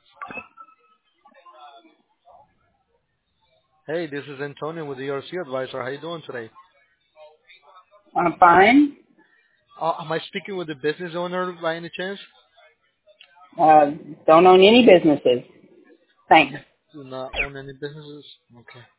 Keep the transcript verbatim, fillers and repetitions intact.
Hey, this is Antonio with the E R C Advisor. How you doing today? I'm fine. Uh, am I speaking with the business owner by any chance? Uh, don't own any businesses. Thanks. Do not own any businesses? Okay.